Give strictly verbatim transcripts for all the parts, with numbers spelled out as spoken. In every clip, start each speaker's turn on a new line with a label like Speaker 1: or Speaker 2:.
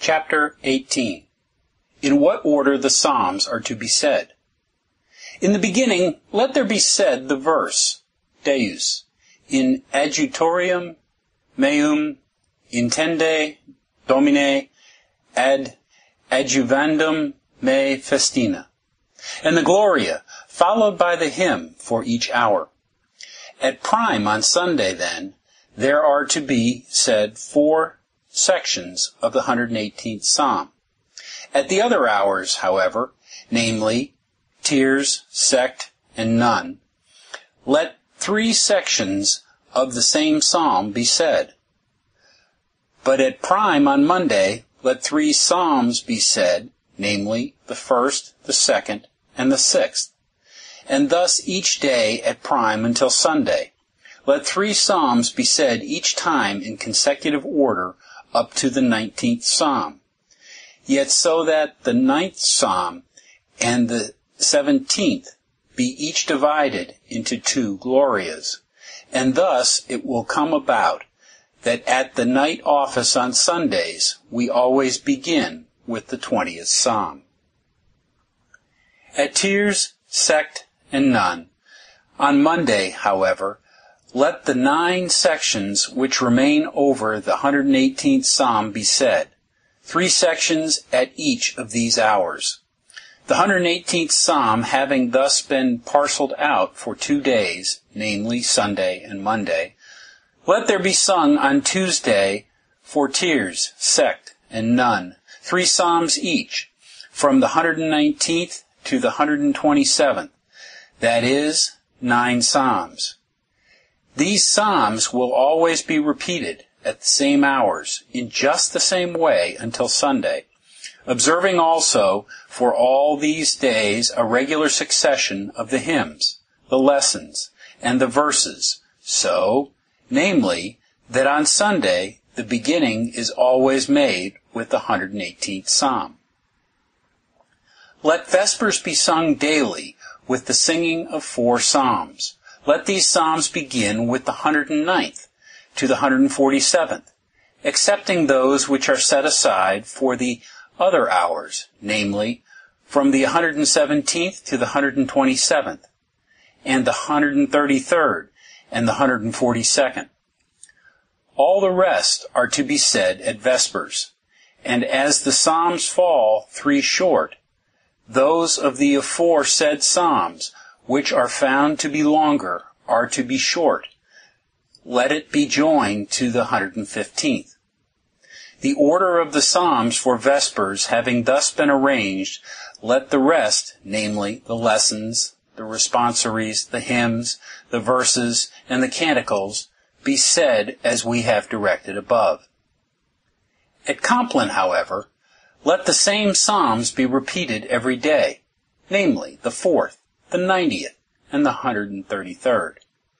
Speaker 1: Chapter eighteen. In what order the Psalms are to be said. In the beginning, let there be said the verse, Deus, in adjutorium meum intende Domine ad adjuvandum me festina, and the Gloria, followed by the hymn for each hour. At prime on Sunday, then, there are to be said four sections of the one hundred eighteenth Psalm. At the other hours, however, namely, Tiers, Sect, and None, let three sections of the same psalm be said. But at prime on Monday, let three psalms be said, namely, the first, the second, and the sixth. And thus each day at prime until Sunday. Let three psalms be said each time in consecutive order up to the nineteenth psalm. Yet so that the ninth psalm and the seventeenth be each divided into two Glorias. And thus it will come about that at the night office on Sundays we always begin with the twentieth psalm. At Tiers, Sect, and None, on Monday, however, let the nine sections which remain over the one hundred eighteenth Psalm be said, three sections at each of these hours. The one hundred eighteenth Psalm having thus been parceled out for two days, namely Sunday and Monday, let there be sung on Tuesday for Tiers, Sect, and None, three psalms each, from the one hundred nineteenth to the one hundred twenty-seventh, that is, nine psalms. These psalms will always be repeated at the same hours, in just the same way until Sunday, observing also for all these days a regular succession of the hymns, the lessons, and the verses, so, namely, that on Sunday the beginning is always made with the one hundred eighteenth Psalm. Let Vespers be sung daily with the singing of four psalms. Let these psalms begin with the one hundred ninth to the one hundred forty-seventh, excepting those which are set aside for the other hours, namely, from the one hundred seventeenth to the one hundred twenty-seventh, and the one hundred thirty-third and the one hundred forty-second. All the rest are to be said at Vespers, and as the psalms fall three short, those of the aforesaid psalms which are found to be longer are to be short. Let it be joined to the one hundred fifteenth. The order of the psalms for Vespers having thus been arranged, let the rest, namely the lessons, the responsories, the hymns, the verses, and the canticles, be said as we have directed above. At Compline, however, let the same psalms be repeated every day, namely the fourth, the ninetieth, and the one hundred thirty-third.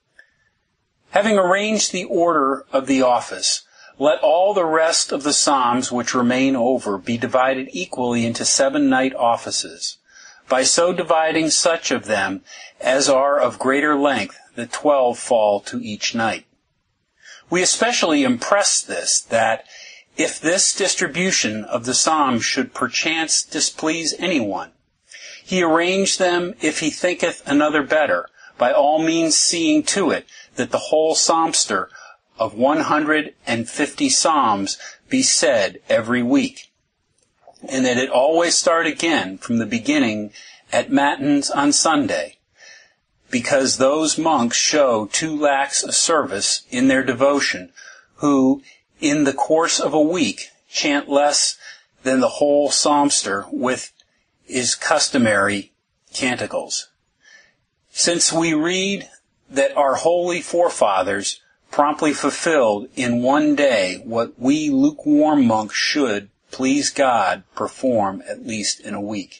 Speaker 1: Having arranged the order of the office, let all the rest of the psalms which remain over be divided equally into seven night offices, by so dividing such of them as are of greater length, that twelve fall to each night. We especially impress this, that if this distribution of the psalms should perchance displease anyone, he arrange them, if he thinketh another better, by all means seeing to it that the whole psalmster of one hundred fifty psalms be said every week, and that it always start again from the beginning at matins on Sunday, because those monks show too lax a service in their devotion, who, in the course of a week, chant less than the whole psalmster with his customary canticles. Since we read that our holy forefathers promptly fulfilled in one day what we lukewarm monks should, please God, perform at least in a week.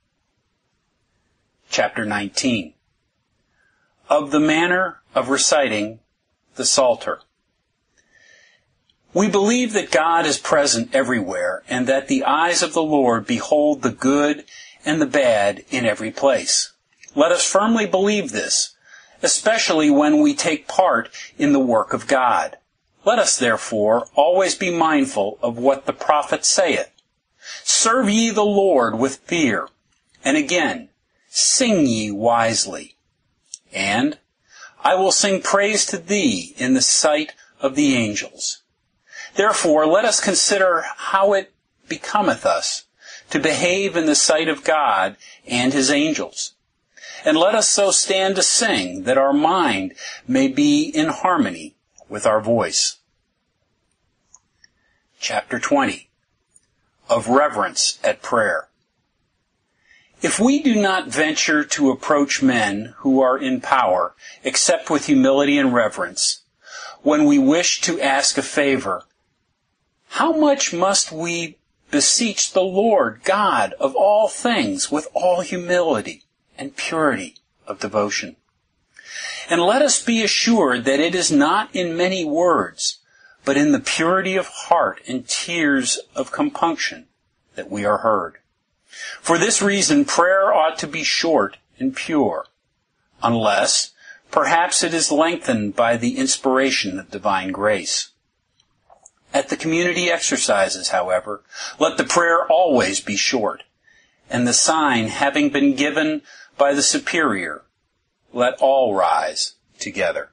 Speaker 1: Chapter nineteen. Of the manner of reciting the Psalter. We believe that God is present everywhere, and that the eyes of the Lord behold the good and the bad in every place. Let us firmly believe this, especially when we take part in the work of God. Let us therefore always be mindful of what the prophet saith. Serve ye the Lord with fear, and again, sing ye wisely. And I will sing praise to thee in the sight of the angels. Therefore let us consider how it becometh us to behave in the sight of God and his angels. And let us so stand to sing that our mind may be in harmony with our voice. Chapter twenty. Of Reverence at Prayer. If we do not venture to approach men who are in power, except with humility and reverence, when we wish to ask a favor, how much must we beseech the Lord God of all things with all humility and purity of devotion? And let us be assured that it is not in many words, but in the purity of heart and tears of compunction that we are heard. For this reason, prayer ought to be short and pure, unless perhaps it is lengthened by the inspiration of divine grace. At the community exercises, however, let the prayer always be short, and the sign having been given by the superior, let all rise together.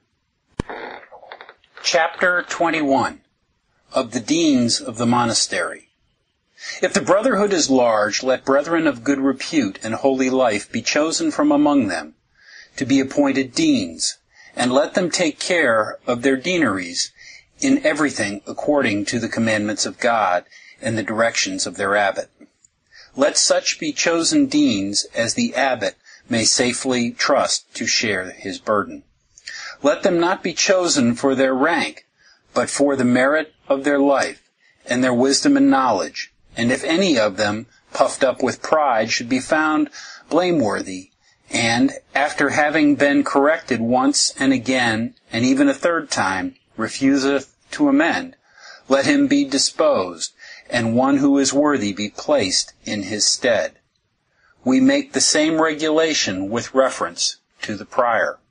Speaker 1: Chapter twenty-one. Of the Deans of the Monastery. If the brotherhood is large, let brethren of good repute and holy life be chosen from among them, to be appointed deans, and let them take care of their deaneries in everything according to the commandments of God and the directions of their abbot. Let such be chosen deans as the abbot may safely trust to share his burden. Let them not be chosen for their rank, but for the merit of their life and their wisdom and knowledge. And if any of them, puffed up with pride, should be found blameworthy, and, after having been corrected once and again, and even a third time, refuseth to amend, let him be disposed, and one who is worthy be placed in his stead. We make the same regulation with reference to the prior.